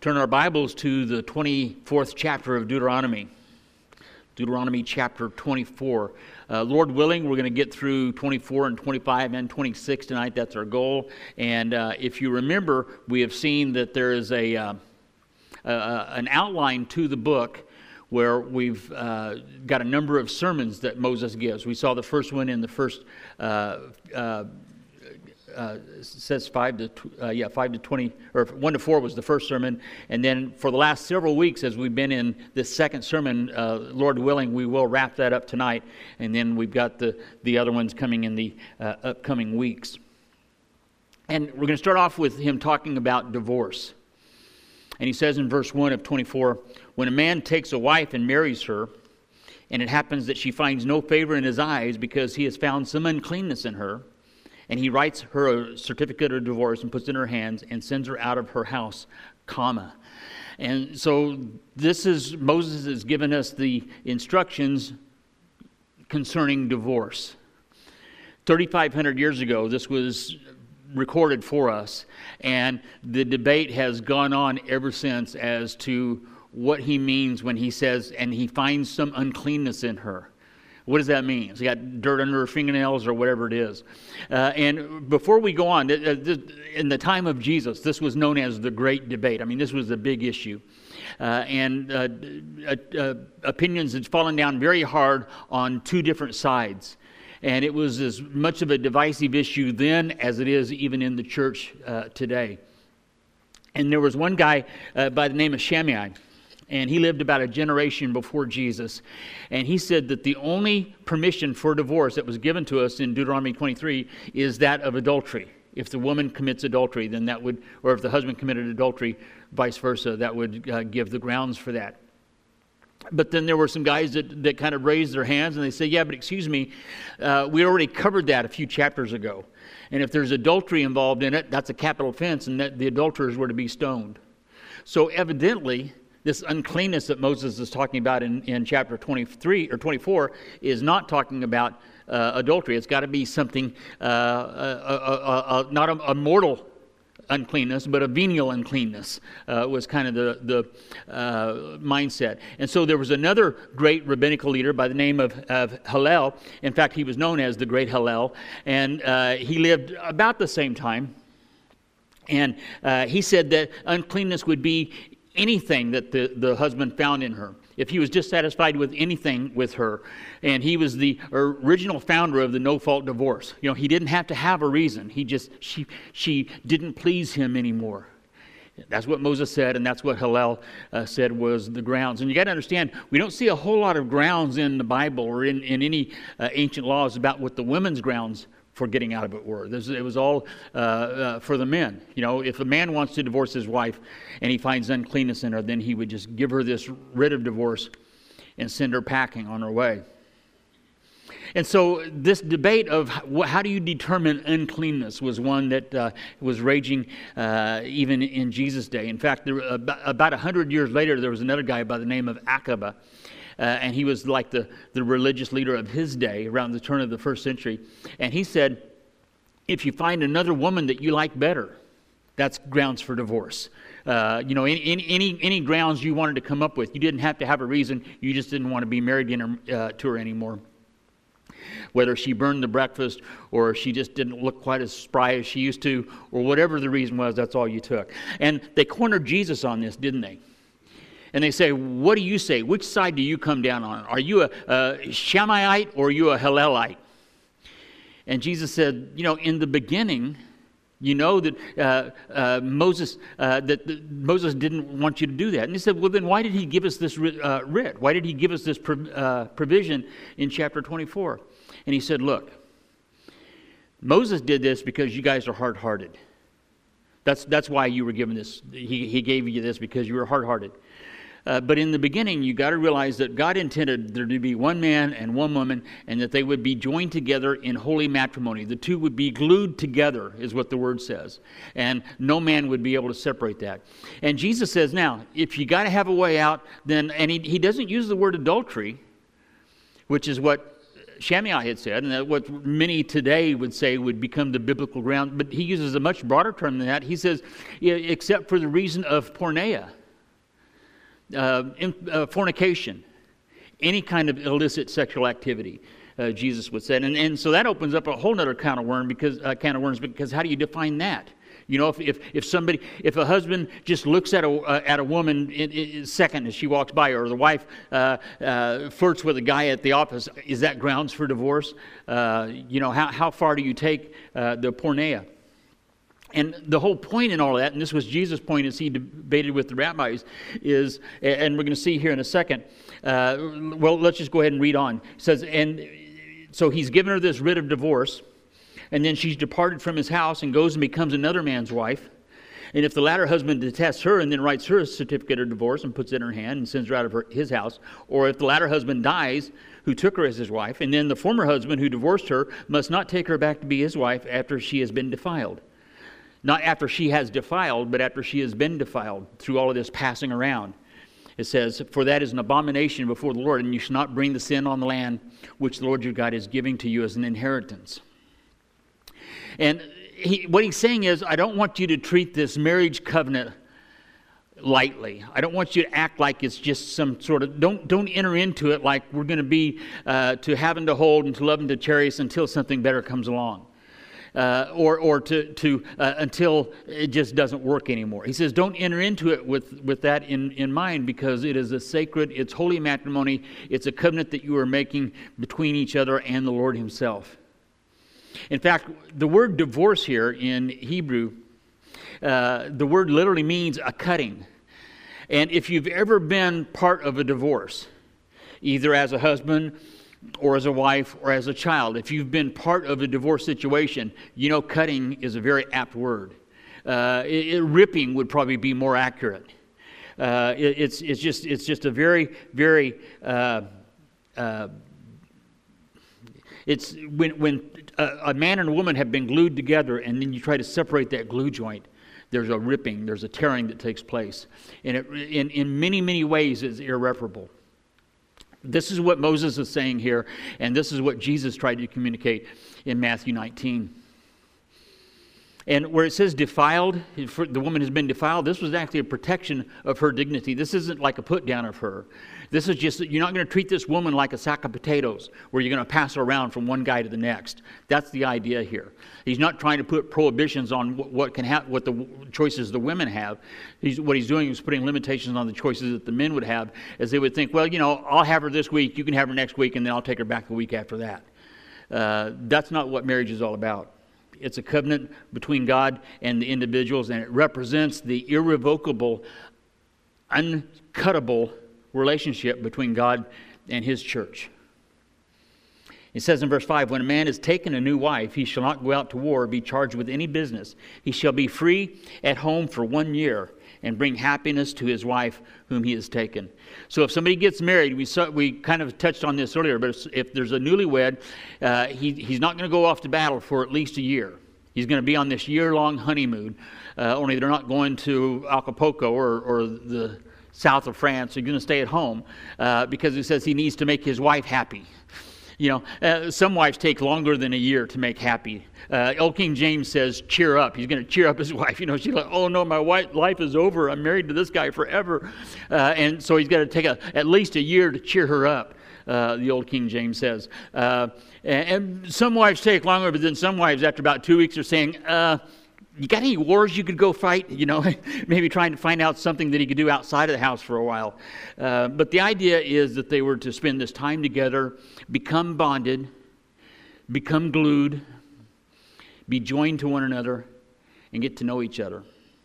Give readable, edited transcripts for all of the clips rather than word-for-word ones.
Turn our Bibles to the 24th chapter of Deuteronomy. Deuteronomy chapter 24. Lord willing, we're going to get through 24 and 25 and 26 tonight. That's our goal. And if you remember, we have seen that there is an outline to the book where we've got a number of sermons that Moses gives. We saw the first one in the first says 5 to 20, or 1 to 4 was the first sermon, and then for the last several weeks, as we've been in this second sermon, Lord willing, we will wrap that up tonight, and then we've got the other ones coming in the upcoming weeks. And we're going to start off with him talking about divorce. And he says in verse 1 of 24, when a man takes a wife and marries her, and it happens that she finds no favor in his eyes because he has found some uncleanness in her, and he writes her a certificate of divorce and puts it in her hands and sends her out of her house, comma. And so Moses has given us the instructions concerning divorce. 3,500 years ago, this was recorded for us, and the debate has gone on ever since as to what he means when he says, and he finds some uncleanness in her. What does that mean? She got dirt under her fingernails or whatever it is. And before we go on, in the time of Jesus, this was known as the Great Debate. I mean, this was a big issue. Opinions had fallen down very hard on two different sides. And it was as much of a divisive issue then as it is even in the church today. And there was one guy by the name of Shammai. And he lived about a generation before Jesus. And he said that the only permission for divorce that was given to us in Deuteronomy 23 is that of adultery. If the woman commits adultery, then that would, or if the husband committed adultery, vice versa, that would give the grounds for that. But then there were some guys that kind of raised their hands and they say, yeah, but excuse me, we already covered that a few chapters ago. And if there's adultery involved in it, that's a capital offense, and that the adulterers were to be stoned. So evidently, this uncleanness that Moses is talking about in chapter 23 or 24 is not talking about adultery. It's got to be something, not a mortal uncleanness, but a venial uncleanness was kind of the mindset. And so there was another great rabbinical leader by the name of Hillel. In fact, he was known as the Great Hillel, and he lived about the same time. And he said that uncleanness would be anything that the husband found in her, if he was dissatisfied with anything with her. And he was the original founder of the no-fault divorce. You know, he didn't have to have a reason. She didn't please him anymore. That's what Moses said, and that's what Hillel said was the grounds. And you got to understand, we don't see a whole lot of grounds in the Bible or in any ancient laws about what the women's grounds for getting out of it were. It was all for the men. You know, if a man wants to divorce his wife and he finds uncleanness in her, then he would just give her this writ of divorce and send her packing on her way. And so this debate of how do you determine uncleanness was one that was raging even in Jesus' day. In fact, about 100 years later, there was another guy by the name of Akiba. And he was like the religious leader of his day around the turn of the first century. And he said, if you find another woman that you like better, that's grounds for divorce. Any grounds you wanted to come up with, you didn't have to have a reason. You just didn't want to be married to her anymore. Whether she burned the breakfast or she just didn't look quite as spry as she used to, or whatever the reason was, that's all you took. And they cornered Jesus on this, didn't they? And they say, what do you say? Which side do you come down on? Are you a Shammaiite or are you a Hillelite? And Jesus said, in the beginning, that Moses didn't want you to do that. And he said, well, then why did he give us this writ? Why did he give us this provision in chapter 24? And he said, look, Moses did this because you guys are hard-hearted. That's why you were given this. He gave you this because you were hard-hearted. But in the beginning, you got to realize that God intended there to be one man and one woman, and that they would be joined together in holy matrimony. The two would be glued together, is what the word says. And no man would be able to separate that. And Jesus says, now, if you got to have a way out, then, and he doesn't use the word adultery, which is what Shammai had said, and that what many today would say would become the biblical ground, but he uses a much broader term than that. He says, except for the reason of porneia, fornication, any kind of illicit sexual activity, Jesus would say. And so that opens up a whole other can of worms, because how do you define that? You know, if a husband just looks at a woman in second as she walks by, or the wife flirts with a guy at the office, is that grounds for divorce? How far do you take the porneia? And the whole point in all of that, and this was Jesus' point as he debated with the rabbis, is, and we're going to see here in a second, let's just go ahead and read on. It says, and so he's given her this writ of divorce, and then she's departed from his house and goes and becomes another man's wife. And if the latter husband detests her and then writes her a certificate of divorce and puts it in her hand and sends her out of his house, or if the latter husband dies who took her as his wife, and then the former husband who divorced her must not take her back to be his wife after she has been defiled. Not after she has defiled, but after she has been defiled through all of this passing around. It says, for that is an abomination before the Lord, and you shall not bring the sin on the land which the Lord your God is giving to you as an inheritance. And what he's saying is, I don't want you to treat this marriage covenant lightly. I don't want you to act like it's just some sort of, don't enter into it like we're going to be to having to hold and to love and to cherish until something better comes along. Or until it just doesn't work anymore. He says, don't enter into it with that in mind, because it is a sacred, it's holy matrimony. It's a covenant that you are making between each other and the Lord himself. In fact, the word divorce here in Hebrew, the word literally means a cutting. And if you've ever been part of a divorce, either as a husband or as a wife or as a child, if you've been part of a divorce situation, you know cutting is a very apt word. Ripping would probably be more accurate. It's just a very, very... it's when a man and a woman have been glued together, and then you try to separate that glue joint, there's a ripping, there's a tearing that takes place. And it, in many, many ways, is irreparable. This is what Moses is saying here, and this is what Jesus tried to communicate in Matthew 19. And where it says defiled, the woman has been defiled, this was actually a protection of her dignity. This isn't like a put down of her. This is just that you're not going to treat this woman like a sack of potatoes where you're going to pass her around from one guy to the next. That's the idea here. He's not trying to put prohibitions on what the choices the women have. What he's doing is putting limitations on the choices that the men would have, as they would think, well, I'll have her this week, you can have her next week, and then I'll take her back the week after that. That's not what marriage is all about. It's a covenant between God and the individuals, and it represents the irrevocable, uncuttable relationship between God and his church. It says in verse 5, when a man has taken a new wife, he shall not go out to war or be charged with any business. He shall be free at home for 1 year and bring happiness to his wife whom he has taken. So if somebody gets married, we kind of touched on this earlier, but if there's a newlywed, he's not going to go off to battle for at least a year. He's going to be on this year-long honeymoon, only they're not going to Acapulco or the south of France. He's going to stay at home because he says he needs to make his wife happy. Some wives take longer than a year to make happy. Old King James says, cheer up. He's going to cheer up his wife. She's like, oh no, my life is over. I'm married to this guy forever. And so he's got to take at least a year to cheer her up, the Old King James says. And some wives take longer, but then some wives, after about 2 weeks, are saying, you got any wars you could go fight? Maybe trying to find out something that he could do outside of the house for a while. But the idea is that they were to spend this time together, become bonded, become glued, be joined to one another, and get to know each other.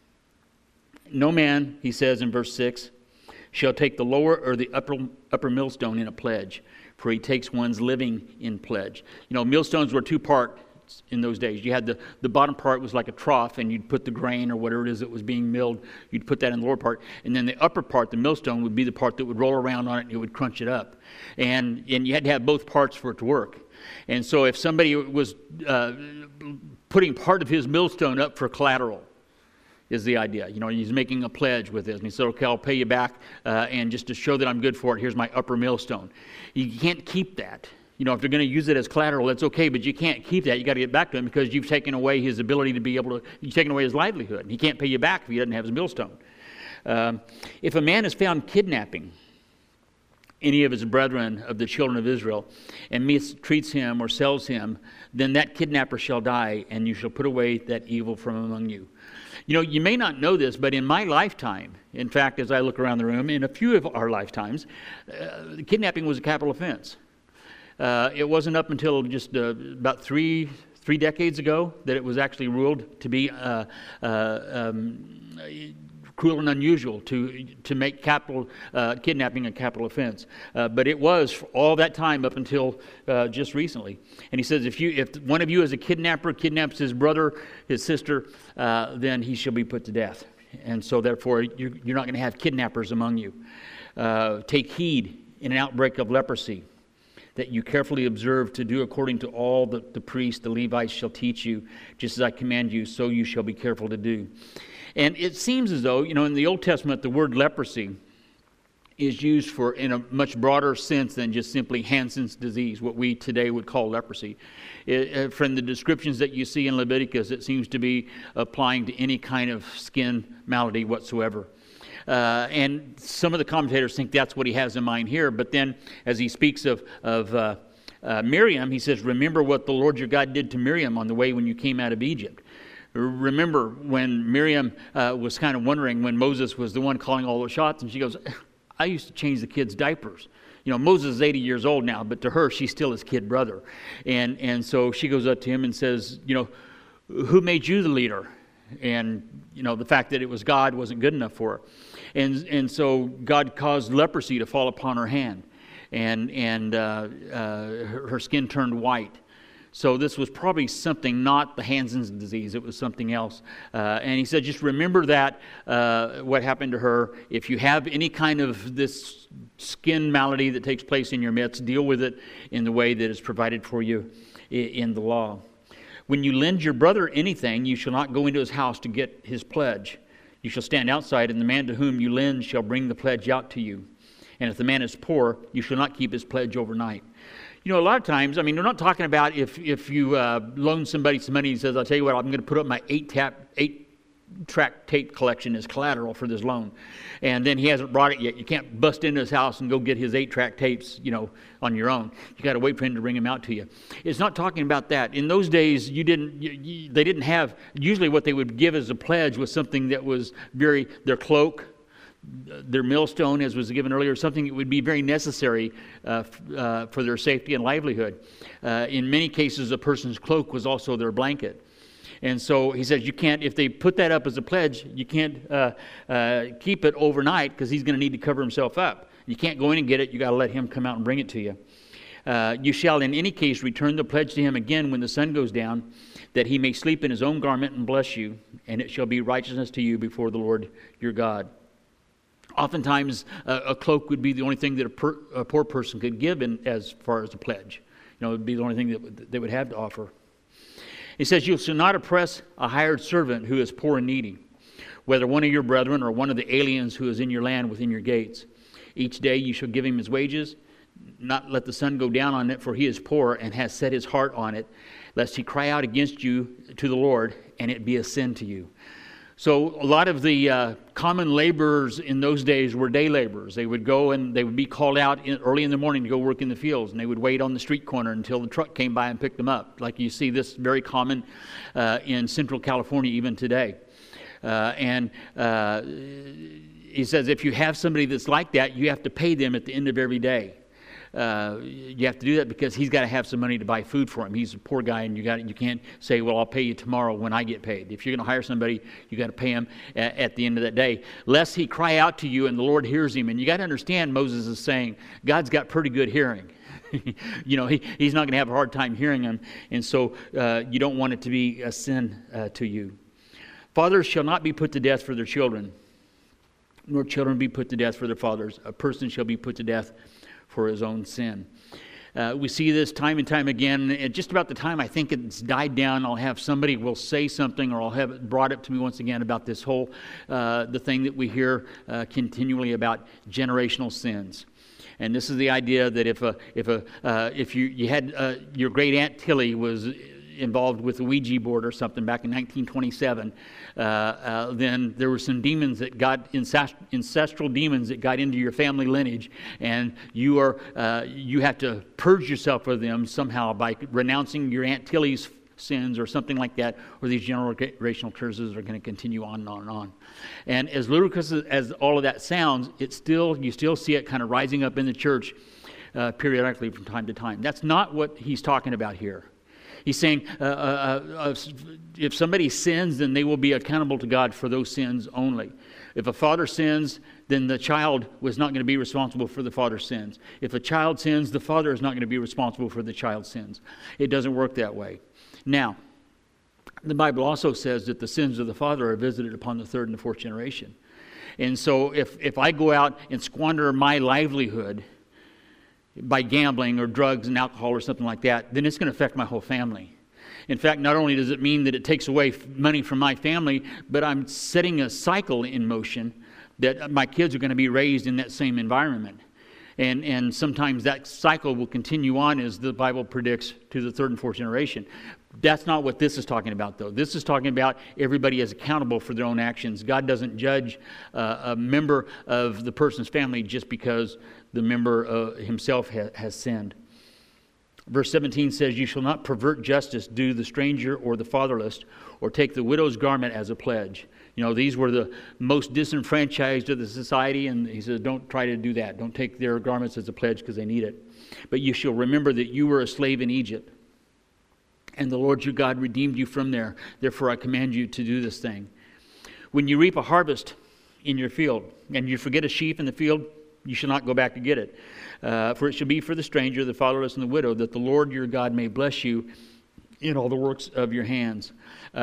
No man, he says in verse 6, shall take the lower or the upper millstone in a pledge, for he takes one's living in pledge. Millstones were two-part in those days. You had the bottom part was like a trough, and you'd put the grain or whatever it is that was being milled, you'd put that in the lower part, and then the upper part, the millstone, would be the part that would roll around on it and it would crunch it up. And you had to have both parts for it to work. And so if somebody was putting part of his millstone up for collateral, is the idea. He's making a pledge with this. And he said, okay, I'll pay you back, and just to show that I'm good for it, here's my upper millstone. You can't keep that. if they're going to use it as collateral, that's okay, but you can't keep that. You got to get back to him because you've taken away his ability to be able to, you've taken away his livelihood. He can't pay you back if he doesn't have his millstone. If a man is found kidnapping any of his brethren of the children of Israel and mistreats him or sells him, then that kidnapper shall die, and you shall put away that evil from among you. You may not know this, but in my lifetime, in fact, as I look around the room, in a few of our lifetimes, kidnapping was a capital offense. It wasn't up until just about three decades ago that it was actually ruled to be cruel and unusual to make kidnapping a capital offense. But it was all that time up until just recently. And he says, if one of you as a kidnapper kidnaps his brother, his sister, then he shall be put to death. And so therefore, you're not going to have kidnappers among you. Take heed in an outbreak of leprosy, that you carefully observe to do according to all that the priests, the Levites, shall teach you, just as I command you, so you shall be careful to do. And it seems as though, in the Old Testament, the word leprosy is used in a much broader sense than just simply Hansen's disease, what we today would call leprosy. From the descriptions that you see in Leviticus, it seems to be applying to any kind of skin malady whatsoever. And some of the commentators think that's what he has in mind here. But then, as he speaks of Miriam, he says, remember what the Lord your God did to Miriam on the way when you came out of Egypt. Remember when Miriam was kind of wondering when Moses was the one calling all the shots, and she goes, I used to change the kids' diapers. Moses is 80 years old now, but to her, she's still his kid brother. And so she goes up to him and says, who made you the leader? And, the fact that it was God wasn't good enough for her. And so God caused leprosy to fall upon her hand, and her skin turned white. So this was probably something, not the Hansen's disease. It was something else. And he said, just remember that, what happened to her. If you have any kind of this skin malady that takes place in your midst, deal with it in the way that is provided for you in the law. When you lend your brother anything, you shall not go into his house to get his pledge. You shall stand outside, and the man to whom you lend shall bring the pledge out to you. And if the man is poor, you shall not keep his pledge overnight. A lot of times, we're not talking about if you loan somebody some money and says, I'll tell you what, I'm going to put up my 8-track tape collection as collateral for this loan. And then he hasn't brought it yet. You can't bust into his house and go get his 8-track tapes, on your own. You got to wait for him to bring them out to you. It's not talking about that. In those days, they didn't have, usually what they would give as a pledge was something that was their cloak, their millstone, as was given earlier, something that would be very necessary for their safety and livelihood. In many cases, a person's cloak was also their blanket. And so he says, you can't, if they put that up as a pledge, you can't keep it overnight because he's going to need to cover himself up. You can't go in and get it. You got to let him come out and bring it to you. You shall in any case return the pledge to him again when the sun goes down, that he may sleep in his own garment and bless you, and it shall be righteousness to you before the Lord your God. Oftentimes, a cloak would be the only thing that a poor person could give as far as a pledge. It would be the only thing that they would have to offer. He says, you shall not oppress a hired servant who is poor and needy, whether one of your brethren or one of the aliens who is in your land within your gates. Each day you shall give him his wages, not let the sun go down on it, for he is poor and has set his heart on it, lest he cry out against you to the Lord, and it be a sin to you. So a lot of the common laborers in those days were day laborers. They would go and they would be called out early in the morning to go work in the fields, and they would wait on the street corner until the truck came by and picked them up. Like you see this very common in Central California even today. He says if you have somebody that's like that, you have to pay them at the end of every day. You have to do that because he's got to have some money to buy food for him. He's a poor guy, and you can't say, well, I'll pay you tomorrow when I get paid. If you're going to hire somebody, you got to pay him at the end of that day, lest he cry out to you and the Lord hears him. And you got to understand, Moses is saying, God's got pretty good hearing. He's not going to have a hard time hearing him, and so you don't want it to be a sin to you. Fathers shall not be put to death for their children, nor children be put to death for their fathers. A person shall be put to death for his own sin. We see this time and time again. At just about the time I think it's died down, I'll have somebody will say something, or I'll have it brought up to me once again about this whole, the thing that we hear continually about generational sins. And this is the idea that if you had your great Aunt Tilly was involved with the Ouija board or something back in 1927, then there were some demons that got ancestral demons that got into your family lineage, and you have to purge yourself of them somehow by renouncing your Aunt Tilly's sins or something like that, or these generational curses are going to continue on and on and on. And as ludicrous as all of that sounds, you still see it kind of rising up in the church periodically from time to time. That's not what he's talking about here. He's saying if somebody sins, then they will be accountable to God for those sins only. If a father sins, then the child was not going to be responsible for the father's sins. If a child sins, the father is not going to be responsible for the child's sins. It doesn't work that way. Now, the Bible also says that the sins of the father are visited upon the third and the fourth generation. And so if I go out and squander my livelihood by gambling or drugs and alcohol or something like that, then it's going to affect my whole family. In fact, not only does it mean that it takes away money from my family, but I'm setting a cycle in motion that my kids are going to be raised in that same environment. And sometimes that cycle will continue on, as the Bible predicts, to the third and fourth generation. That's not what this is talking about, though. This is talking about everybody is accountable for their own actions. God doesn't judge a member of the person's family just because the member himself has sinned. Verse 17 says, "You shall not pervert justice due to the stranger or the fatherless, or take the widow's garment as a pledge." You know, these were the most disenfranchised of the society, and he says, don't try to do that. Don't take their garments as a pledge because they need it. "But you shall remember that you were a slave in Egypt, and the Lord your God redeemed you from there. Therefore I command you to do this thing. When you reap a harvest in your field, and you forget a sheaf in the field, you shall not go back to get it. For it shall be for the stranger, the fatherless, and the widow, that the Lord your God may bless you in all the works of your hands."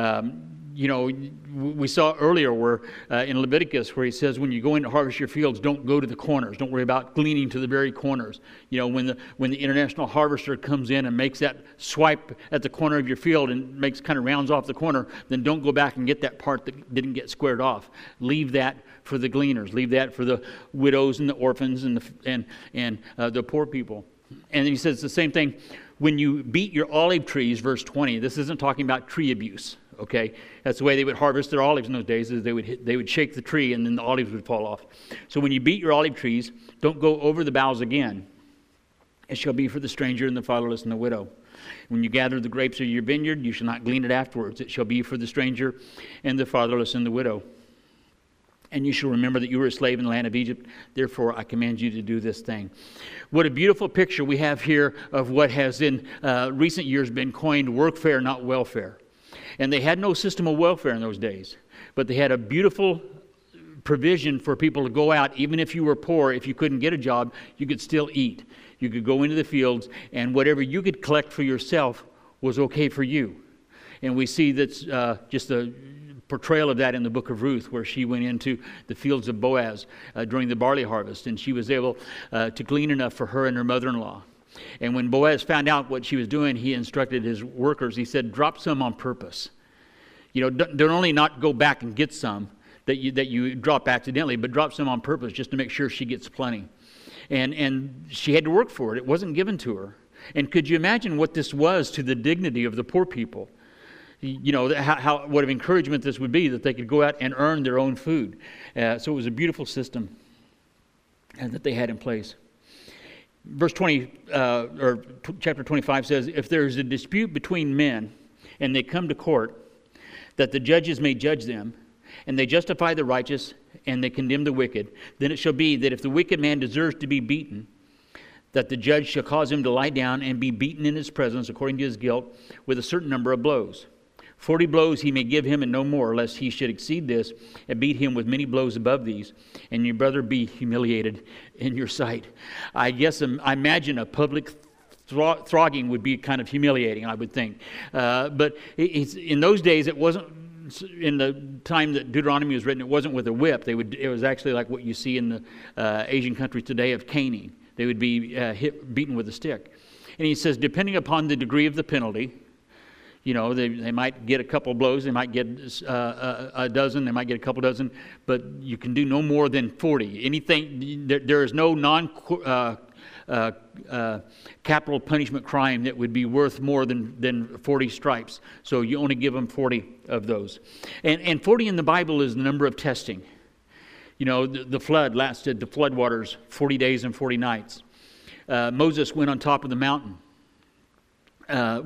We saw earlier where in Leviticus where he says, when you go in to harvest your fields, don't go to the corners. Don't worry about gleaning to the very corners. When the international harvester comes in and makes that swipe at the corner of your field and kind of rounds off the corner, then don't go back and get that part that didn't get squared off. Leave that for the gleaners. Leave that for the widows and the orphans and the poor people. And he says the same thing. When you beat your olive trees, verse 20, this isn't talking about tree abuse, okay? That's the way they would harvest their olives in those days, is they would shake the tree and then the olives would fall off. So when you beat your olive trees, don't go over the boughs again. It shall be for the stranger and the fatherless and the widow. When you gather the grapes of your vineyard, you shall not glean it afterwards. It shall be for the stranger and the fatherless and the widow. And you shall remember that you were a slave in the land of Egypt. Therefore, I command you to do this thing. What a beautiful picture we have here of what has in recent years been coined workfare, not welfare. And they had no system of welfare in those days. But they had a beautiful provision for people to go out. Even if you were poor, if you couldn't get a job, you could still eat. You could go into the fields, and whatever you could collect for yourself was okay for you. And we see that's just a portrayal of that in the book of Ruth, where she went into the fields of Boaz during the barley harvest, and she was able to glean enough for her and her mother-in-law. And when Boaz found out what she was doing, he instructed his workers. He said, drop some on purpose. Don't only not go back and get some that you drop accidentally, but drop some on purpose just to make sure she gets plenty. And she had to work for it. It wasn't given to her. And could you imagine what this was to the dignity of the poor people? What an encouragement this would be, that they could go out and earn their own food. So it was a beautiful system that they had in place. Verse 20, chapter 25 says, "If there is a dispute between men, and they come to court, that the judges may judge them, and they justify the righteous, and they condemn the wicked, then it shall be that if the wicked man deserves to be beaten, that the judge shall cause him to lie down and be beaten in his presence according to his guilt with a certain number of blows. 40 blows he may give him, and no more, lest he should exceed this and beat him with many blows above these, and your brother be humiliated in your sight." I imagine a public flogging would be kind of humiliating, I would think. But in those days, it wasn't, in the time that Deuteronomy was written, it wasn't with a whip. It was actually like what you see in the Asian countries today of caning. They would be beaten with a stick. And he says, depending upon the degree of the penalty, they might get a couple blows, they might get a dozen, they might get a couple dozen, but you can do no more than 40. Anything, there is no capital punishment crime that would be worth more than 40 stripes. So you only give them 40 of those. And 40 in the Bible is the number of testing. You know, the flood lasted, the flood waters, 40 days and 40 nights. Moses went on top of the mountain. The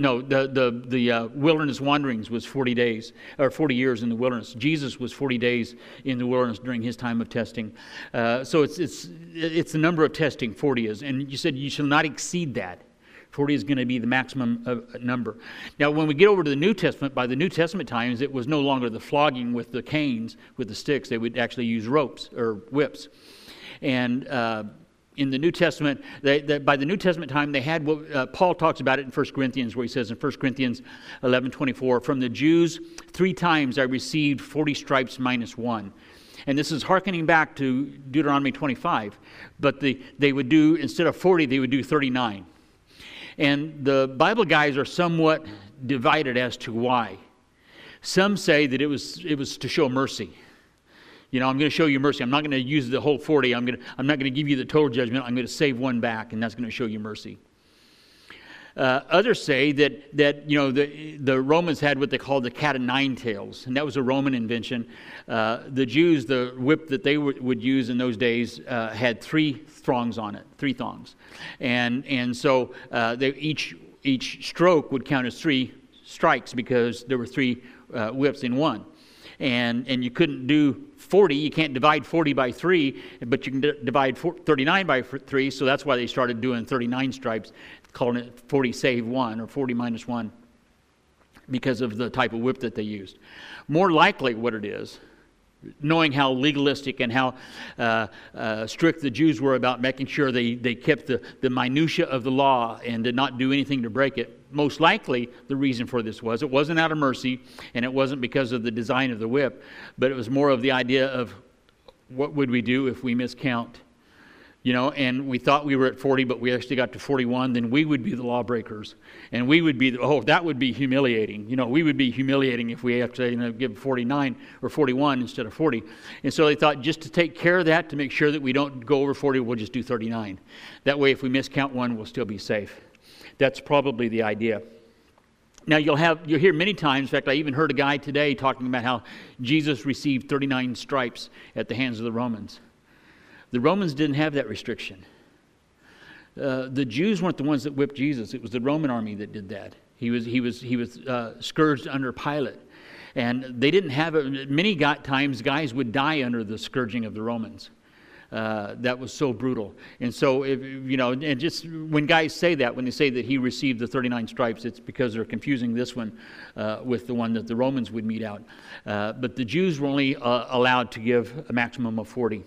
wilderness wanderings was 40 days, or 40 years in the wilderness. Jesus was 40 days in the wilderness during his time of testing. So it's the number of testing, 40 is. And you said you shall not exceed that. 40 is going to be the maximum number. Now, when we get over to the New Testament, by the New Testament times, it was no longer the flogging with the canes, with the sticks. They would actually use ropes or whips. And in the New Testament, by the New Testament time, they had what Paul talks about it in 1 Corinthians, where he says in 1 Corinthians 11:24, from the Jews 3 times I received 40 stripes minus 1. And this is hearkening back to Deuteronomy 25. But they would do, instead of 40, they would do 39. And the Bible guys are somewhat divided as to why. Some say that it was to show mercy. You know, I'm going to show you mercy. I'm not going to use the whole 40. I'm not going to give you the total judgment. I'm going to save one back, and that's going to show you mercy. Others say that you know the Romans had what they called the cat of nine tails, and that was a Roman invention. The Jews, the whip that they would use in those days, had 3 thongs on it, 3 thongs, and so each stroke would count as 3 strikes because there were 3 whips in one, and you couldn't do 40. You can't divide 40 by 3, but you can divide 39 by 3. So that's why they started doing 39 stripes, calling it 40 save 1 or 40 minus 1, because of the type of whip that they used. More likely what it is, knowing how legalistic and how strict the Jews were about making sure they kept the minutia of the law and did not do anything to break it, most likely the reason for this was, it wasn't out of mercy and it wasn't because of the design of the whip, but it was more of the idea of what would we do if we miscount. You know, and we thought we were at 40, but we actually got to 41, then we would be the lawbreakers. And we would be, that would be humiliating. You know, we would be humiliating if we actually give 49 or 41 instead of 40. And so they thought, just to take care of that, to make sure that we don't go over 40, we'll just do 39. That way, if we miscount one, we'll still be safe. That's probably the idea. Now, you'll hear many times, in fact, I even heard a guy today talking about how Jesus received 39 stripes at the hands of the Romans. The Romans didn't have that restriction. The Jews weren't the ones that whipped Jesus. It was the Roman army that did that. He was scourged under Pilate. And they didn't have it. Many times guys would die under the scourging of the Romans. That was so brutal. And so, and just when guys say that, when they say that he received the 39 stripes, it's because they're confusing this one with the one that the Romans would mete out. But the Jews were only allowed to give a maximum of 40.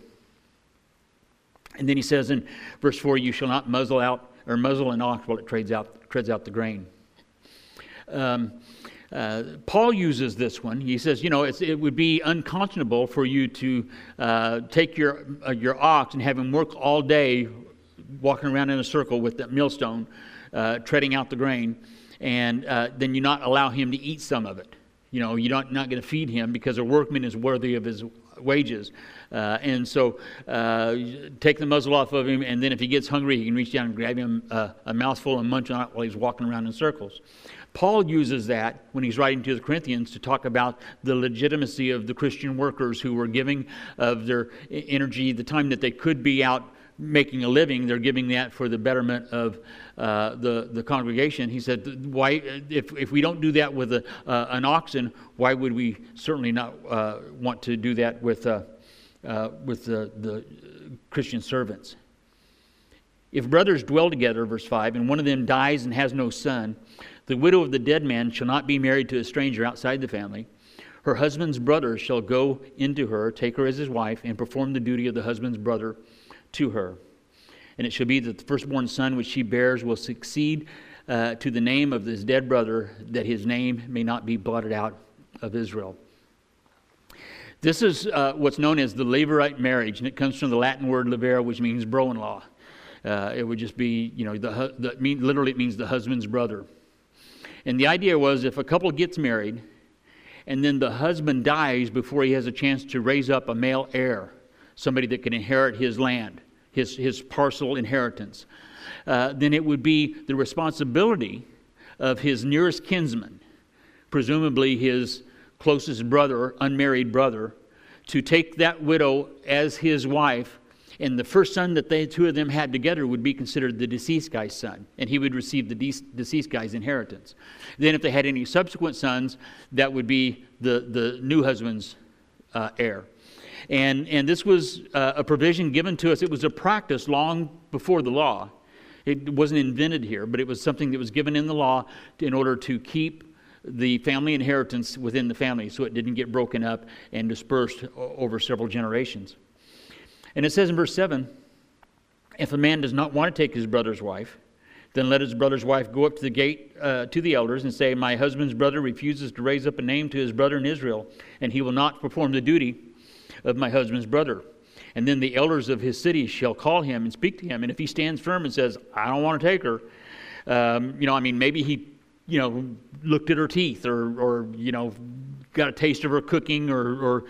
And then he says in verse 4, you shall not muzzle an ox while it treads out the grain. Paul uses this one. He says, it would be unconscionable for you to take your ox and have him work all day walking around in a circle with that millstone, treading out the grain, and then you not allow him to eat some of it. You're not going to feed him because a workman is worthy of his wages. And so take the muzzle off of him, and then if he gets hungry, he can reach down and grab him a mouthful and munch on it while he's walking around in circles. Paul uses that when he's writing to the Corinthians to talk about the legitimacy of the Christian workers who were giving of their energy, the time that they could be out making a living, they're giving that for the betterment of the congregation. He said, "Why, if we don't do that with an oxen, why would we certainly not want to do that with the Christian servants?" If brothers dwell together, verse 5, and one of them dies and has no son, the widow of the dead man shall not be married to a stranger outside the family. Her husband's brother shall go into her, take her as his wife, and perform the duty of the husband's brother to her. And it shall be that the firstborn son which she bears will succeed to the name of this dead brother, that his name may not be blotted out of Israel. This is what's known as the Levirate marriage, and it comes from the Latin word levere, which means bro-in-law. It would just be, literally it means the husband's brother. And the idea was if a couple gets married and then the husband dies before he has a chance to raise up a male heir, somebody that can inherit his land, his parcel inheritance, then it would be the responsibility of his nearest kinsman, presumably his closest brother, unmarried brother, to take that widow as his wife, and the first son that the two of them had together would be considered the deceased guy's son, and he would receive the deceased guy's inheritance. Then if they had any subsequent sons, that would be the new husband's heir. And this was a provision given to us. It was a practice long before the law. It wasn't invented here, but it was something that was given in the law in order to keep the family inheritance within the family so it didn't get broken up and dispersed over several generations. And it says in verse 7, if a man does not want to take his brother's wife, then let his brother's wife go up to the gate to the elders and say, my husband's brother refuses to raise up a name to his brother in Israel, and he will not perform the duty of my husband's brother. And then the elders of his city shall call him and speak to him. And if he stands firm and says, I don't want to take her, maybe he, looked at her teeth or got a taste of her cooking or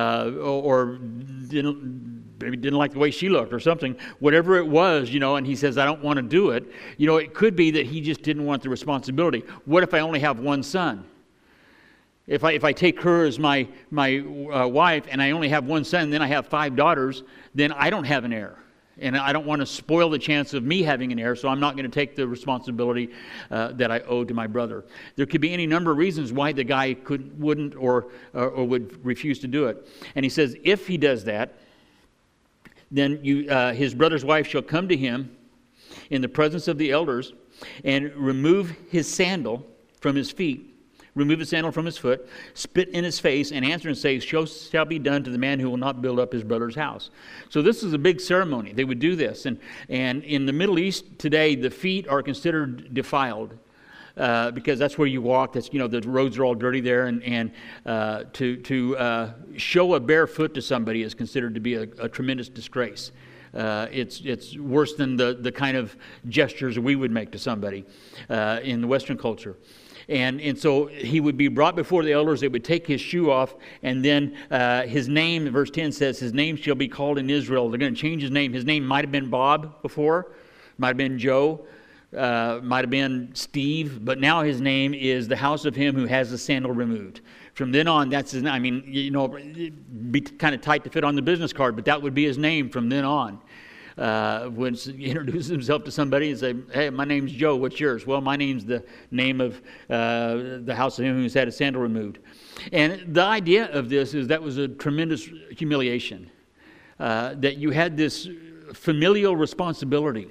didn't like the way she looked or something, whatever it was, and he says, I don't want to do it. It could be that he just didn't want the responsibility. What if I only have one son? If I take her as my wife and I only have one son, then I have 5 daughters, then I don't have an heir. And I don't want to spoil the chance of me having an heir, so I'm not going to take the responsibility that I owe to my brother. There could be any number of reasons why the guy wouldn't or would refuse to do it. And he says, if he does that, then his brother's wife shall come to him in the presence of the elders and remove his sandal from his feet, remove the sandal from his foot, spit in his face, and answer and say, so shall be done to the man who will not build up his brother's house. So this is a big ceremony. They would do this. And in the Middle East today, the feet are considered defiled because that's where you walk. That's, the roads are all dirty there. And to show a bare foot to somebody is considered to be a tremendous disgrace. It's worse than the kind of gestures we would make to somebody in the Western culture. And so he would be brought before the elders. They would take his shoe off, and then his name, verse 10 says, his name shall be called in Israel. They're going to change his name. His name might have been Bob before, might have been Joe, might have been Steve, but now his name is the house of him who has the sandal removed. From then on, that's his name. It'd be kind of tight to fit on the business card, but that would be his name from then on. When he introduces himself to somebody and say, hey, my name's Joe, what's yours? Well, my name's the name of the house of him who's had his sandal removed. And the idea of this is that was a tremendous humiliation, that you had this familial responsibility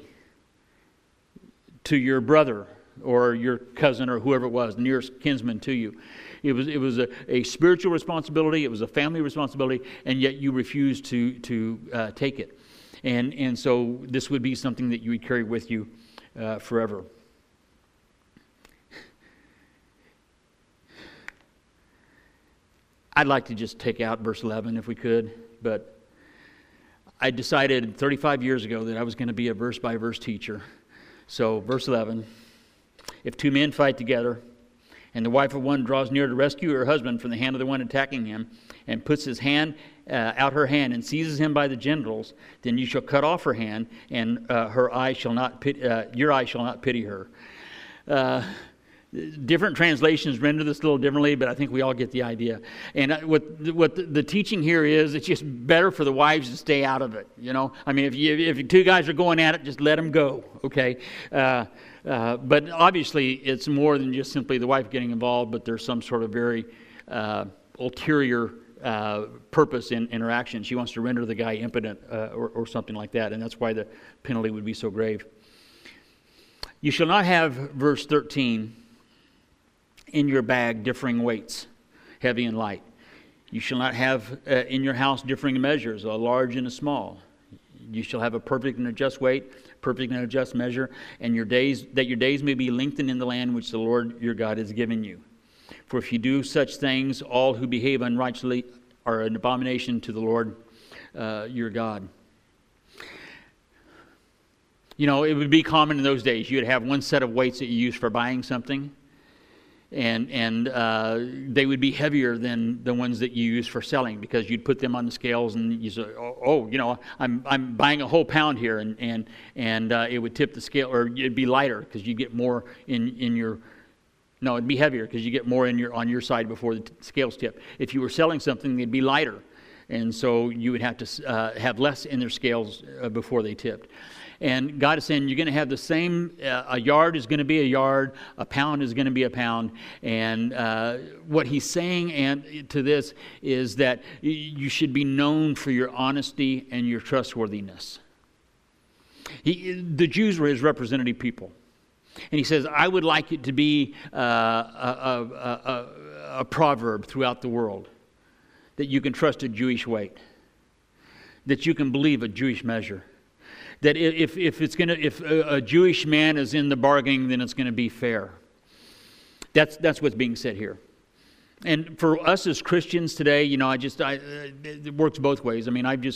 to your brother or your cousin or whoever it was, nearest kinsman to you. It was a spiritual responsibility, it was a family responsibility, and yet you refused to take it. And so this would be something that you would carry with you forever. I'd like to just take out verse 11 if we could, but I decided 35 years ago that I was going to be a verse-by-verse teacher. So verse 11, if 2 men fight together, and the wife of one draws near to rescue her husband from the hand of the one attacking him, and puts his hand out her hand and seizes him by the genitals, then you shall cut off her hand, and your eye shall not pity her. Different translations render this a little differently, but I think we all get the idea. And what the teaching here is, it's just better for the wives to stay out of it. If 2 guys are going at it, just let them go. Okay. But obviously, it's more than just simply the wife getting involved, but there's some sort of very ulterior purpose in interaction. She wants to render the guy impotent or something like that, and that's why the penalty would be so grave. You shall not have, verse 13, in your bag differing weights, heavy and light. You shall not have in your house differing measures, a large and a small. You shall have a perfect and a just weight, perfect and a just measure, and your days may be lengthened in the land which the Lord your God has given you. For if you do such things, all who behave unrighteously are an abomination to the Lord your God. It would be common in those days. You'd have one set of weights that you use for buying something, and they would be heavier than the ones that you use for selling, because you'd put them on the scales and you say, I'm buying a whole pound here, and it would tip the scale, or it'd be lighter because you get more in your. No, it'd be heavier because you get more on your side before the scales tip. If you were selling something, it'd be lighter, and so you would have to have less in their scales before they tipped. And God is saying you're going to have the same, a yard is going to be a yard, a pound is going to be a pound. And what he's saying to this is that you should be known for your honesty and your trustworthiness. The Jews were his representative people. And he says, I would like it to be a proverb throughout the world, that you can trust a Jewish weight, that you can believe a Jewish measure. That if a Jewish man is in the bargaining, then it's going to be fair. That's what's being said here. And for us as Christians today, it works both ways. I mean, I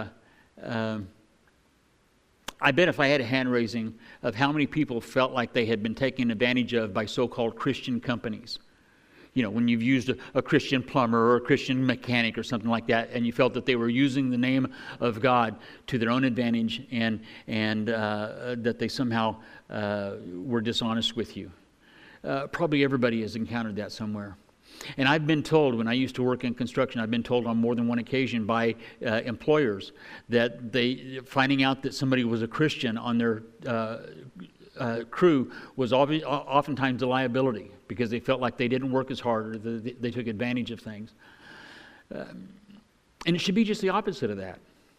bet if I had a hand raising of how many people felt like they had been taken advantage of by so-called Christian companies. When you've used a Christian plumber or a Christian mechanic or something like that, and you felt that they were using the name of God to their own advantage, and that they somehow were dishonest with you. Probably everybody has encountered that somewhere. And I've been told, when I used to work in construction, I've been told on more than one occasion by employers that finding out that somebody was a Christian on their crew was oftentimes a liability, because they felt like they didn't work as hard, or they took advantage of things. And it should be just the opposite of that.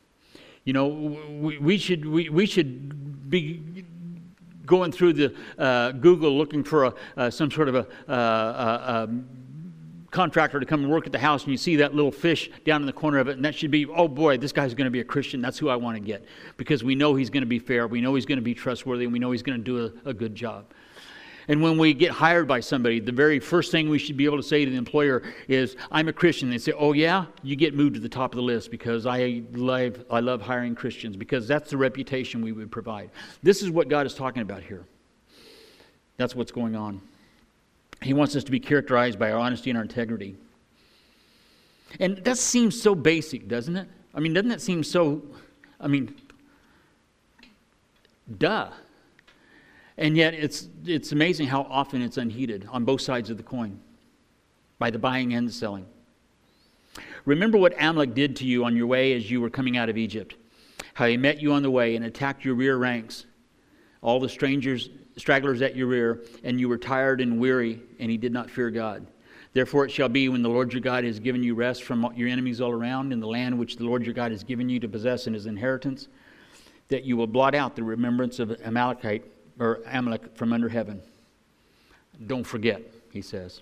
We should be going through the Google looking for some sort of a contractor to come and work at the house, and you see that little fish down in the corner of it, and that should be, oh boy, this guy's going to be a Christian. That's who I want to get, because we know he's going to be fair, we know he's going to be trustworthy, and we know he's going to do a good job. And when we get hired by somebody, the very first thing we should be able to say to the employer is, I'm a Christian. They say, oh yeah? You get moved to the top of the list, because I love hiring Christians, because that's the reputation we would provide. This is what God is talking about here. That's what's going on. He wants us to be characterized by our honesty and our integrity. And that seems so basic, doesn't it? I mean, doesn't that seem so, duh. And yet it's amazing how often it's unheeded on both sides of the coin, by the buying and the selling. Remember what Amalek did to you on your way as you were coming out of Egypt, how he met you on the way and attacked your rear ranks, all the stragglers at your rear, and you were tired and weary, and he did not fear God. Therefore it shall be, when the Lord your God has given you rest from your enemies all around in the land which the Lord your God has given you to possess in his inheritance, that you will blot out the remembrance of Amalek from under heaven. Don't forget, he says.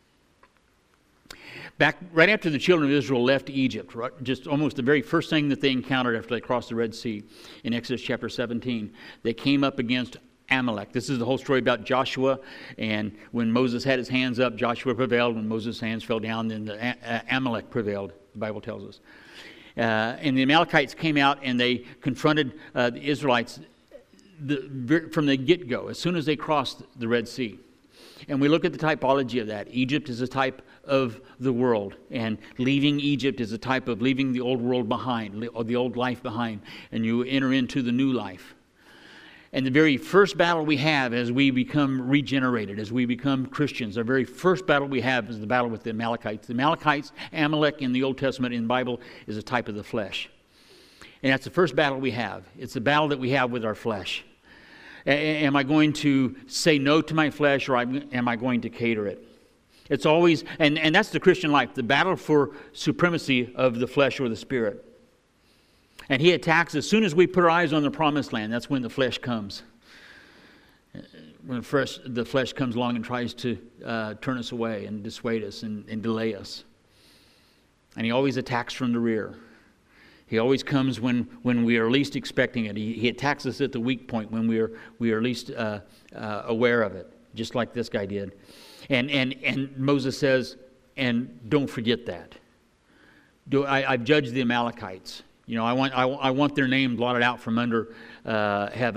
Right after the children of Israel left Egypt, just almost the very first thing that they encountered after they crossed the Red Sea, in Exodus chapter 17, they came up against Amalek. This is the whole story about Joshua, and when Moses had his hands up, Joshua prevailed. When Moses' hands fell down, then Amalek prevailed, the Bible tells us. And the Amalekites came out and they confronted the Israelites from the get-go, as soon as they crossed the Red Sea. And we look at the typology of that. Egypt is a type of the world, and leaving Egypt is a type of leaving the old world behind, or the old life behind, and you enter into the new life. And the very first battle we have as we become regenerated, as we become Christians, our very first battle we have is the battle with the Amalekites. The Amalekites, Amalek in the Old Testament, in the Bible, is a type of the flesh. And that's the first battle we have. It's the battle that we have with our flesh. Am I going to say no to my flesh, or am I going to cater it? It's always, and that's the Christian life, the battle for supremacy of the flesh or the spirit. And he attacks as soon as we put our eyes on the promised land. That's when the flesh comes. When the flesh comes along and tries to turn us away and dissuade us and delay us. And he always attacks from the rear. He always comes when we are least expecting it. He attacks us at the weak point, when we are least aware of it, just like this guy did. And Moses says, and don't forget that. I've judged the Amalekites. I want their name blotted out from under heaven.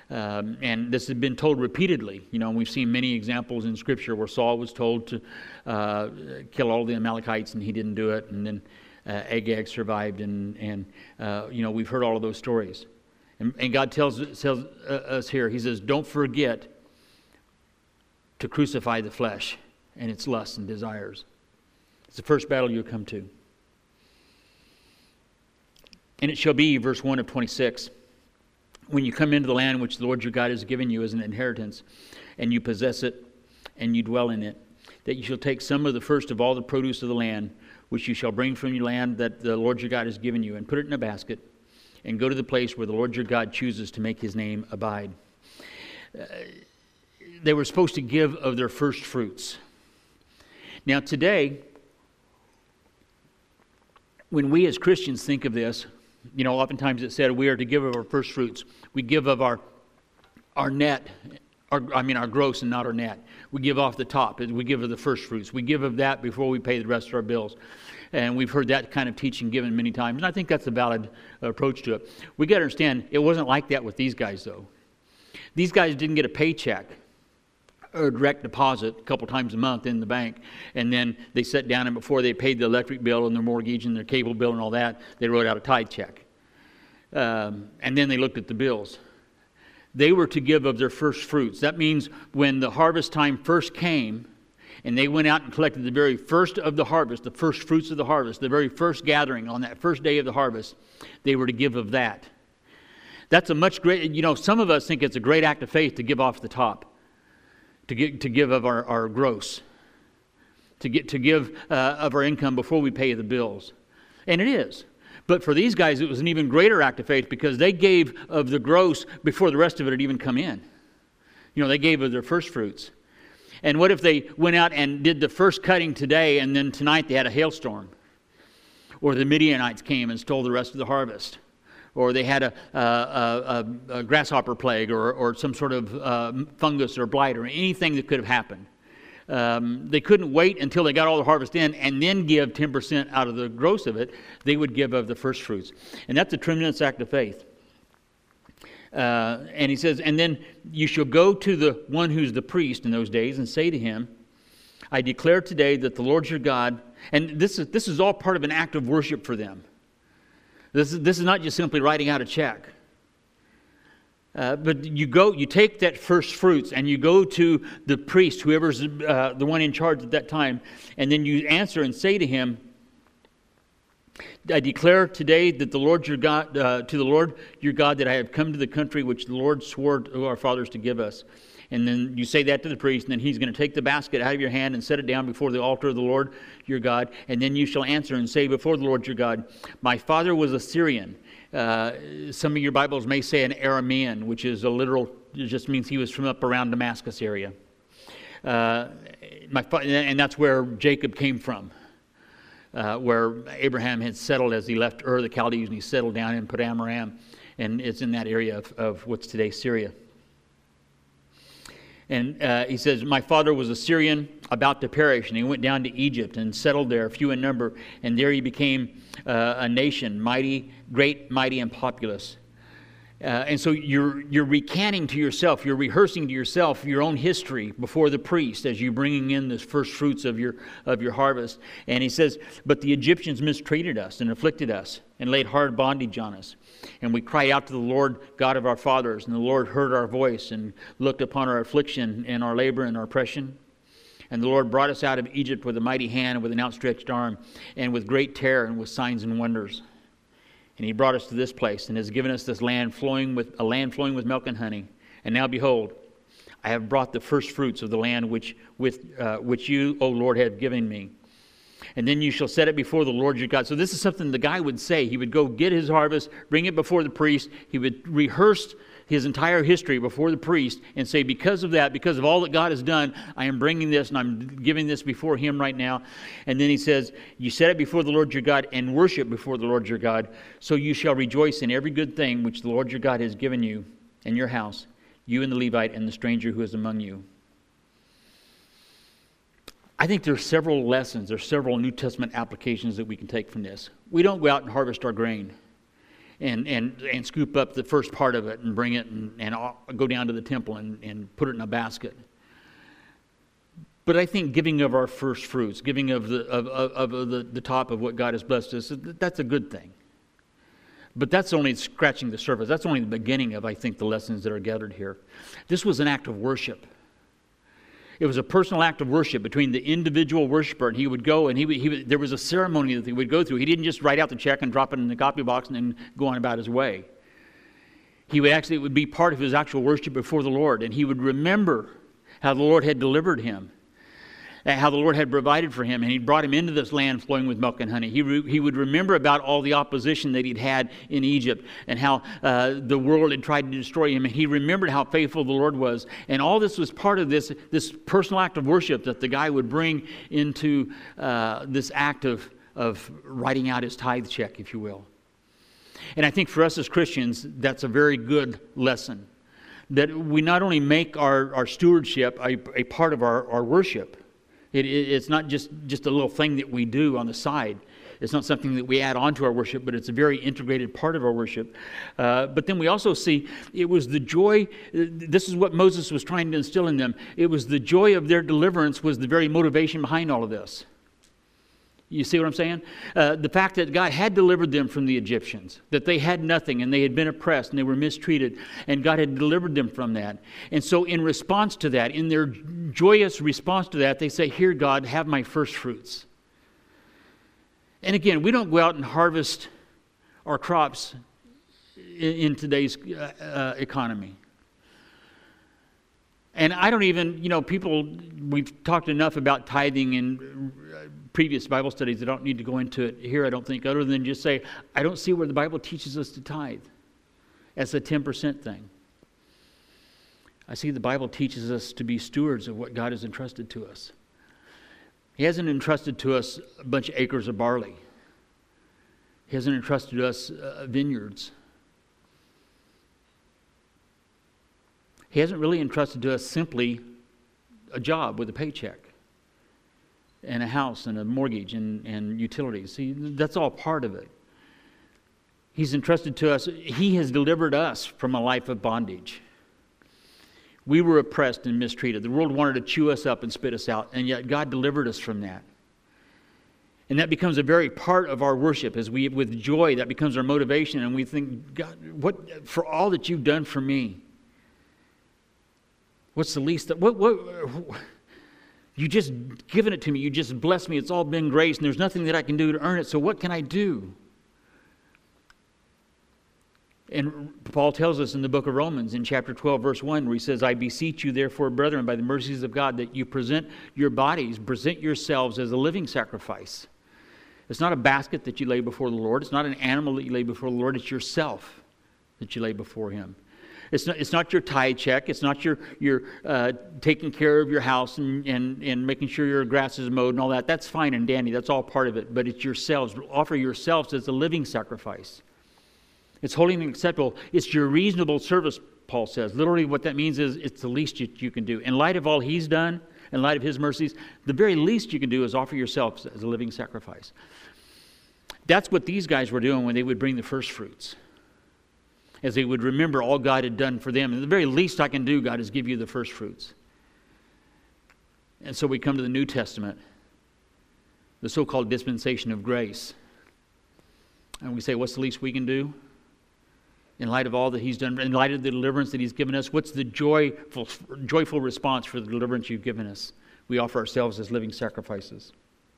And this has been told repeatedly. We've seen many examples in Scripture where Saul was told to kill all the Amalekites, and he didn't do it. And then Agag survived, and we've heard all of those stories. And God tells us here, He says, don't forget to crucify the flesh and its lusts and desires. It's the first battle you'll come to. And it shall be, verse 1 of 26, when you come into the land which the Lord your God has given you as an inheritance, and you possess it, and you dwell in it, that you shall take some of the first of all the produce of the land, which you shall bring from your land that the Lord your God has given you, and put it in a basket, and go to the place where the Lord your God chooses to make His name abide. They were supposed to give of their first fruits. Now today, when we as Christians think of this, oftentimes it's said we are to give of our first fruits. We give of our net, our gross and not our net. We give off the top. We give of the first fruits. We give of that before we pay the rest of our bills. And we've heard that kind of teaching given many times. And I think that's a valid approach to it. We got to understand, it wasn't like that with these guys, though. These guys didn't get a paycheck or a direct deposit a couple times a month in the bank. And then they sat down, and before they paid the electric bill and their mortgage and their cable bill and all that, they wrote out a tithe check. And then they looked at the bills. They were to give of their first fruits. That means when the harvest time first came, and they went out and collected the very first of the harvest, the first fruits of the harvest, the very first gathering on that first day of the harvest, they were to give of that. That's a much great, some of us think it's a great act of faith to give off the top, to give of our gross, to give of our income before we pay the bills. And it is. But for these guys, it was an even greater act of faith because they gave of the gross before the rest of it had even come in. They gave of their first fruits. And what if they went out and did the first cutting today, and then tonight they had a hailstorm? Or the Midianites came and stole the rest of the harvest? Or they had a grasshopper plague or some sort of fungus or blight or anything that could have happened. They couldn't wait until they got all the harvest in and then give 10% out of the gross of it. They would give of the first fruits. And that's a tremendous act of faith. And he says, and then you shall go to the one who's the priest in those days and say to him, I declare today that the Lord your God, and this is all part of an act of worship for them. This is not just simply writing out a check. But you take that first fruits and you go to the priest, whoever's the one in charge at that time, and then you answer and say to him, I declare today that the Lord your God, to the Lord your God, that I have come to the country which the Lord swore to our fathers to give us. And then you say that to the priest, and then he's going to take the basket out of your hand and set it down before the altar of the Lord your God. And then you shall answer and say before the Lord your God, my father was a Syrian. Some of your Bibles may say an Aramean, which is a literal, it just means he was from up around Damascus area. And that's where Jacob came from. Where Abraham had settled as he left Ur the Chaldees, and he settled down in Padam-aram, and it's in that area of what's today Syria. And he says, my father was a Syrian about to perish, and he went down to Egypt and settled there, few in number, and there he became a nation, mighty, great, mighty, and populous. And so you're recanting to yourself, you're rehearsing to yourself your own history before the priest as you're bringing in the first fruits of your harvest. And he says, but the Egyptians mistreated us and afflicted us and laid hard bondage on us. And we cried out to the Lord God of our fathers, and the Lord heard our voice and looked upon our affliction and our labor and our oppression. And the Lord brought us out of Egypt with a mighty hand and with an outstretched arm and with great terror and with signs and wonders. And he brought us to this place and has given us this land flowing with milk and honey. And now behold, I have brought the first fruits of the land which you, O Lord, have given me. And then you shall set it before the Lord your God. So this is something the guy would say. He would go get his harvest, bring it before the priest. He would rehearse his entire history before the priest and say, because of that, because of all that God has done, I am bringing this and I'm giving this before him right now. And then he says, you set it before the Lord your God and worship before the Lord your God. So you shall rejoice in every good thing which the Lord your God has given you in your house, you and the Levite and the stranger who is among you. I think there's several lessons, there's several New Testament applications that we can take from this. We don't go out and harvest our grain. and scoop up the first part of it and bring it and go down to the temple and put it in a basket. But I think giving of our first fruits, giving of the top of what God has blessed us, that's a good thing. But that's only scratching the surface. That's only the beginning of, I think, the lessons that are gathered here. This was an act of worship. It was a personal act of worship between the individual worshiper, and he would go, and there was a ceremony that he would go through. He didn't just write out the check and drop it in the copy box and then go on about his way. It would be part of his actual worship before the Lord, and he would remember how the Lord had delivered him, and how the Lord had provided for him, and he brought him into this land flowing with milk and honey. He would remember about all the opposition that he'd had in Egypt, and how the world had tried to destroy him, and he remembered how faithful the Lord was. And all this was part of this personal act of worship that the guy would bring into this act of writing out his tithe check, if you will. And I think for us as Christians, that's a very good lesson, that we not only make our stewardship a part of our worship. It's not just a little thing that we do on the side. It's not something that we add on to our worship, but it's a very integrated part of our worship. But then we also see it was the joy. This is what Moses was trying to instill in them. It was the joy of their deliverance was the very motivation behind all of this. You see what I'm saying? The fact that God had delivered them from the Egyptians, that they had nothing and they had been oppressed and they were mistreated, and God had delivered them from that. And so in response to that, in their joyous response to that, they say, "Here, God, have my first fruits." And again, we don't go out and harvest our crops in today's economy. And I don't even, we've talked enough about tithing in previous Bible studies. I don't need to go into it here, I don't think, other than just say, I don't see where the Bible teaches us to tithe as a 10% thing. I see the Bible teaches us to be stewards of what God has entrusted to us. He hasn't entrusted to us a bunch of acres of barley. He hasn't entrusted to us vineyards. He hasn't really entrusted to us simply a job with a paycheck and a house and a mortgage and utilities. See, that's all part of it. He's entrusted to us. He has delivered us from a life of bondage. We were oppressed and mistreated. The world wanted to chew us up and spit us out, and yet God delivered us from that. And that becomes a very part of our worship. As we, with joy, that becomes our motivation, and we think, God, what for all that you've done for me? What's the least that you just given it to me, you just blessed me, it's all been grace, and there's nothing that I can do to earn it, so what can I do? And Paul tells us in the book of Romans in chapter 12, verse 1, where he says, I beseech you therefore, brethren, by the mercies of God, that you present yourselves as a living sacrifice. It's not a basket that you lay before the Lord. It's not an animal that you lay before the Lord. It's yourself that you lay before Him. It's not your tithe check. It's not your taking care of your house and making sure your grass is mowed and all that. That's fine and dandy. That's all part of it. But it's yourselves. Offer yourselves as a living sacrifice. It's holy and acceptable. It's your reasonable service, Paul says. Literally what that means is it's the least you can do. In light of all He's done, in light of His mercies, the very least you can do is offer yourselves as a living sacrifice. That's what these guys were doing when they would bring the first fruits. As they would remember all God had done for them. And the very least I can do, God, is give you the first fruits. And so we come to the New Testament, the so-called dispensation of grace. And we say, what's the least we can do? In light of all that He's done, in light of the deliverance that He's given us, what's the joyful response for the deliverance You've given us? We offer ourselves as living sacrifices.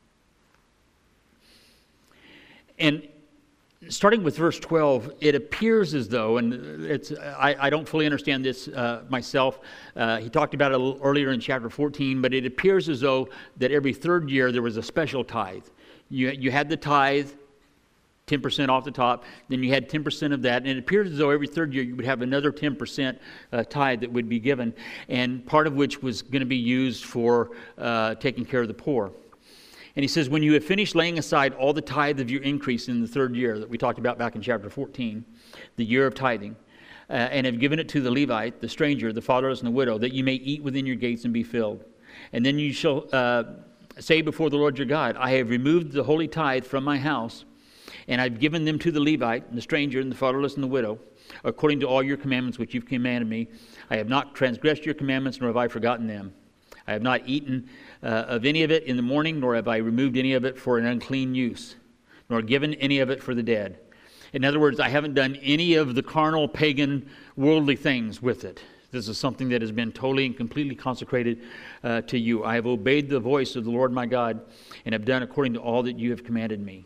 And starting with verse 12, it appears as though, and I don't fully understand this myself. He talked about it a little earlier in chapter 14, but it appears as though that every third year there was a special tithe. You had the tithe, 10% off the top, then you had 10% of that, and it appears as though every third year you would have another 10% tithe that would be given, and part of which was going to be used for taking care of the poor. And he says, when you have finished laying aside all the tithe of your increase in the third year that we talked about back in chapter 14, the year of tithing, and have given it to the Levite, the stranger, the fatherless, and the widow, that you may eat within your gates and be filled. And then you shall say before the Lord your God, I have removed the holy tithe from my house, And I've given them to the Levite, and the stranger, and the fatherless, and the widow, according to all your commandments which you've commanded me. I have not transgressed your commandments, nor have I forgotten them. I have not eaten of any of it in the morning, nor have I removed any of it for an unclean use, nor given any of it for the dead. In other words, I haven't done any of the carnal, pagan, worldly things with it. This is something that has been totally and completely consecrated to you. I have obeyed the voice of the Lord my God, and have done according to all that you have commanded me.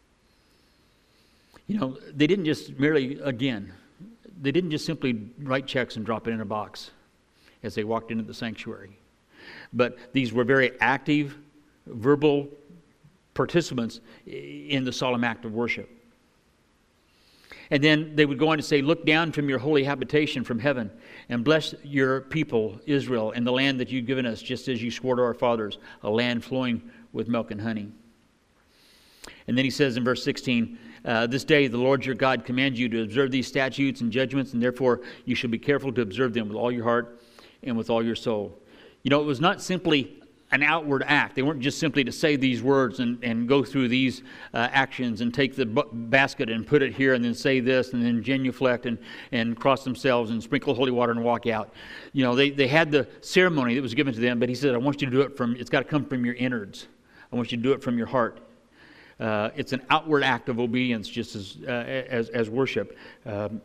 You know, they didn't just they didn't just simply write checks and drop it in a box as they walked into the sanctuary. But these were very active, verbal participants in the solemn act of worship. And then they would go on to say, look down from your holy habitation from heaven and bless your people, Israel, and the land that you've given us, just as you swore to our fathers, a land flowing with milk and honey. And then he says in verse 16, this day the Lord your God commands you to observe these statutes and judgments, and therefore you shall be careful to observe them with all your heart and with all your soul. You know, it was not simply an outward act. They weren't just simply to say these words and go through these actions and take the basket and put it here and then say this and then genuflect and cross themselves and sprinkle holy water and walk out. You know, they had the ceremony that was given to them, but he said, I want you to do it it's got to come from your innards. I want you to do it from your heart. It's an outward act of obedience, just as worship from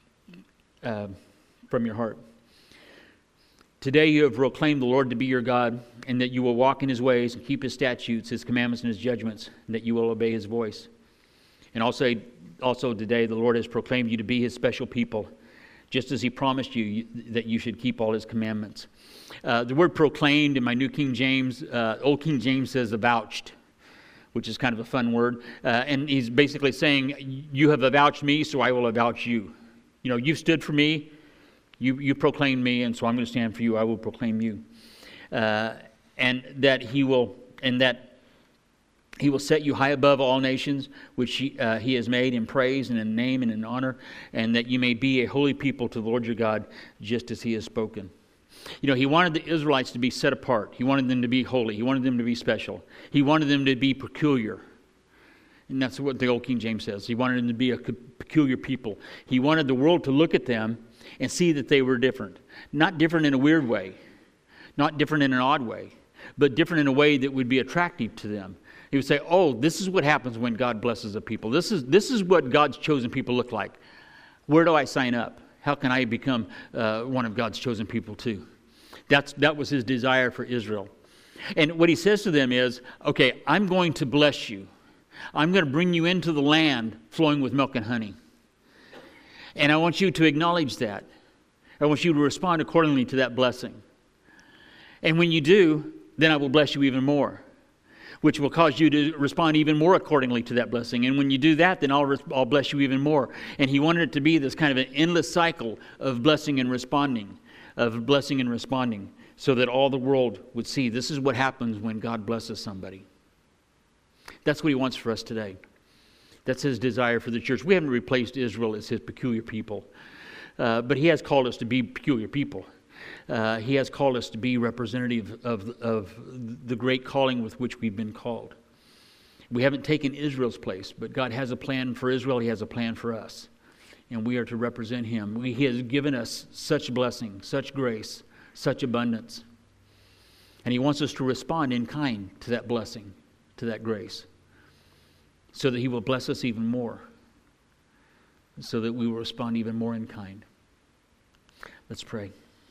your heart. Today you have proclaimed the Lord to be your God, and that you will walk in his ways and keep his statutes, his commandments, and his judgments, and that you will obey his voice. And also today the Lord has proclaimed you to be his special people, just as he promised you that you should keep all his commandments. The word proclaimed in my New King James, Old King James says avouched, which is kind of a fun word. And he's basically saying, you have avouched me, so I will avouch you. You know, you've stood for me. You proclaimed me, and so I'm going to stand for you. I will proclaim you. And that he will set you high above all nations, which he has made in praise and in name and in honor, and that you may be a holy people to the Lord your God, just as he has spoken. You know, he wanted the Israelites to be set apart. He wanted them to be holy. He wanted them to be special. He wanted them to be peculiar. And that's what the Old King James says. He wanted them to be a peculiar people. He wanted the world to look at them and see that they were different. Not different in a weird way. Not different in an odd way. But different in a way that would be attractive to them. He would say, oh, this is what happens when God blesses a people. This is what God's chosen people look like. Where do I sign up? How can I become one of God's chosen people too? That was his desire for Israel. And what he says to them is, okay, I'm going to bless you. I'm going to bring you into the land flowing with milk and honey. And I want you to acknowledge that. I want you to respond accordingly to that blessing. And when you do, then I will bless you even more, which will cause you to respond even more accordingly to that blessing. And when you do that, then I'll bless you even more. And he wanted it to be this kind of an endless cycle of blessing and responding, so that all the world would see this is what happens when God blesses somebody. That's what he wants for us today. That's his desire for the church. We haven't replaced Israel as his peculiar people, but he has called us to be peculiar people. He has called us to be representative of the great calling with which we've been called. We haven't taken Israel's place, but God has a plan for Israel. He has a plan for us, and we are to represent him. He has given us such blessing, such grace, such abundance, and he wants us to respond in kind to that blessing, to that grace, so that he will bless us even more, so that we will respond even more in kind. Let's pray.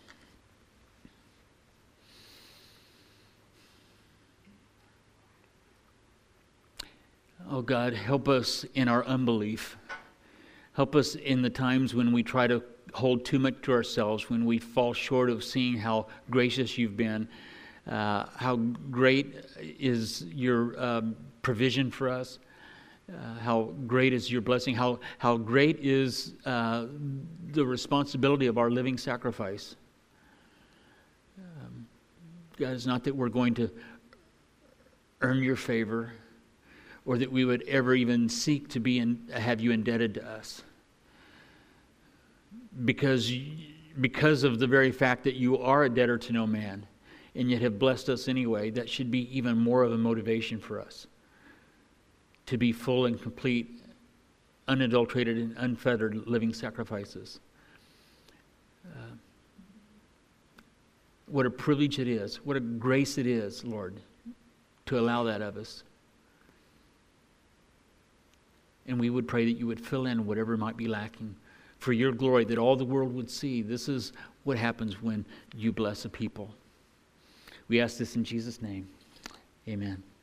Oh God, help us in our unbelief. Help us in the times when we try to hold too much to ourselves, when we fall short of seeing how gracious you've been, how great is your provision for us, how great is your blessing, how great is the responsibility of our living sacrifice. God, it's not that we're going to earn your favor, or that we would ever even seek to have you indebted to us. Because of the very fact that you are a debtor to no man, and yet have blessed us anyway, that should be even more of a motivation for us to be full and complete unadulterated and unfettered living sacrifices. What a privilege it is. What a grace it is, Lord, to allow that of us. And we would pray that you would fill in whatever might be lacking for your glory, that all the world would see. This is what happens when you bless a people. We ask this in Jesus' name. Amen.